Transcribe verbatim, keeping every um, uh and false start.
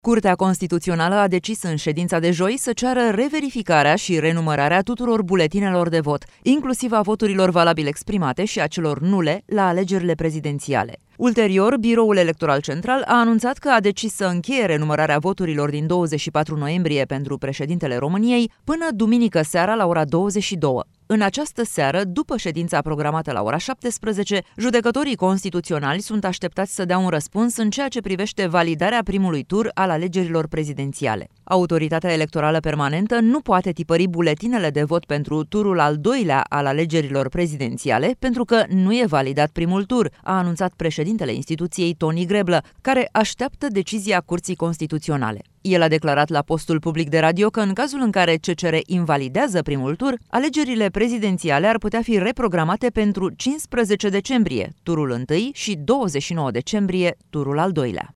Curtea Constituțională a decis în ședința de joi să ceară reverificarea și renumărarea tuturor buletinelor de vot, inclusiv a voturilor valabil exprimate și a celor nule la alegerile prezidențiale. Ulterior, Biroul Electoral Central a anunțat că a decis să încheie renumărarea voturilor din douăzeci și patru noiembrie pentru președintele României până duminică seara la ora douăzeci și două. În această seară, după ședința programată la ora șaptesprezece, judecătorii constituționali sunt așteptați să dea un răspuns în ceea ce privește validarea primului tur al alegerilor prezidențiale. Autoritatea electorală permanentă nu poate tipări buletinele de vot pentru turul al doilea al alegerilor prezidențiale pentru că nu e validat primul tur, a anunțat președintele instituției Toni Greblă, care așteaptă decizia Curții Constituționale. El a declarat la postul public de radio că în cazul în care C C R invalidează primul tur, alegerile prezidențiale ar putea fi reprogramate pentru cincisprezece decembrie, turul întâi, și douăzeci și nouă decembrie, turul al doilea.